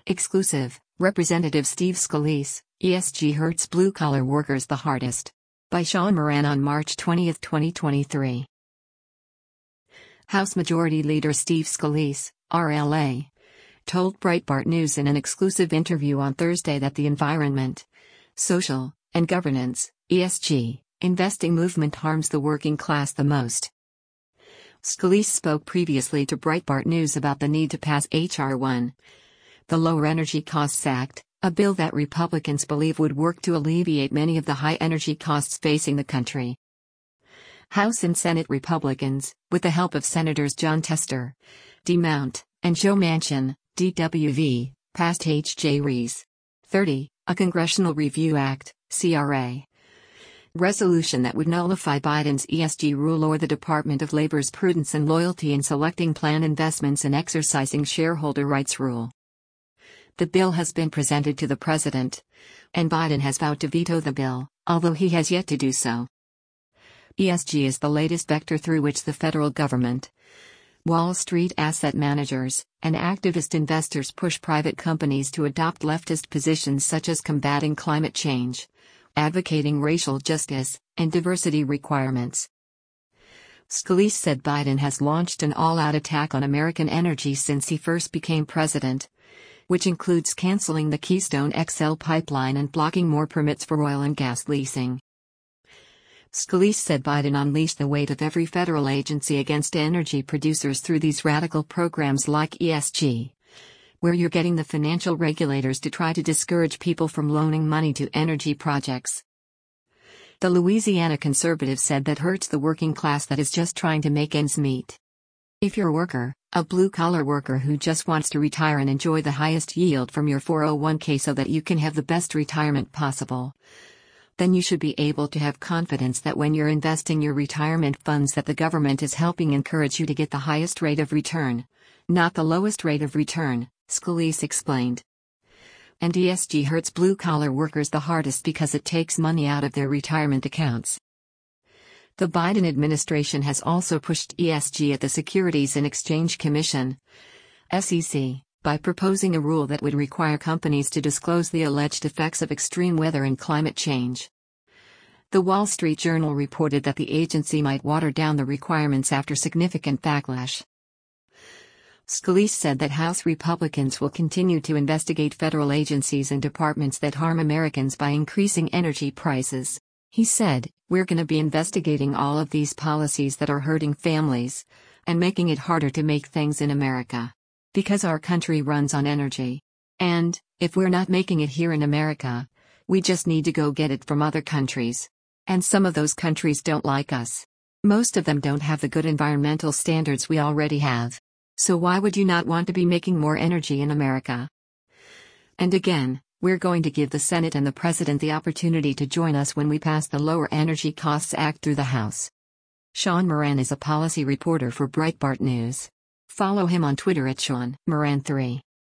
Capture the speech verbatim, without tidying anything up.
Exclusive, Representative Steve Scalise, E S G hurts blue-collar workers the hardest. By Sean Moran on March twentieth, twenty twenty-three. House Majority Leader Steve Scalise, R L A, told Breitbart News in an exclusive interview on Thursday that the environment, social, and governance, E S G, investing movement harms the working class the most. Scalise spoke previously to Breitbart News about the need to pass H R one, the Lower Energy Costs Act, a bill that Republicans believe would work to alleviate many of the high energy costs facing the country. House and Senate Republicans, with the help of Senators Jon Tester, D. Mount, and Joe Manchin, D W V, passed H J R E S thirty, a Congressional Review Act, C R A, resolution that would nullify Biden's E S G rule or the Department of Labor's prudence and loyalty in selecting plan investments and exercising shareholder rights rule. The bill has been presented to the president, and Biden has vowed to veto the bill, although he has yet to do so. E S G is the latest vector through which the federal government, Wall Street asset managers, and activist investors push private companies to adopt leftist positions such as combating climate change, advocating racial justice, and diversity requirements. Scalise said Biden has launched an all-out attack on American energy since he first became president, which includes canceling the Keystone X L pipeline and blocking more permits for oil and gas leasing. Scalise said Biden unleashed the weight of every federal agency against energy producers through these radical programs like E S G, where you're getting the financial regulators to try to discourage people from loaning money to energy projects. The Louisiana conservative said that hurts the working class that is just trying to make ends meet. If you're a worker, a blue-collar worker who just wants to retire and enjoy the highest yield from your four oh one k so that you can have the best retirement possible, then you should be able to have confidence that when you're investing your retirement funds that the government is helping encourage you to get the highest rate of return, not the lowest rate of return, Scalise explained. And E S G hurts blue-collar workers the hardest because it takes money out of their retirement accounts. The Biden administration has also pushed E S G at the Securities and Exchange Commission, S E C, by proposing a rule that would require companies to disclose the alleged effects of extreme weather and climate change. The Wall Street Journal reported that the agency might water down the requirements after significant backlash. Scalise said that House Republicans will continue to investigate federal agencies and departments that harm Americans by increasing energy prices. He said, "We're going to be investigating all of these policies that are hurting families and making it harder to make things in America. Because our country runs on energy. And, if we're not making it here in America, we just need to go get it from other countries. And some of those countries don't like us. Most of them don't have the good environmental standards we already have. So why would you not want to be making more energy in America? And again, we're going to give the Senate and the President the opportunity to join us when we pass the Lower Energy Costs Act through the House." Sean Moran is a policy reporter for Breitbart News. Follow him on Twitter at Sean Moran three.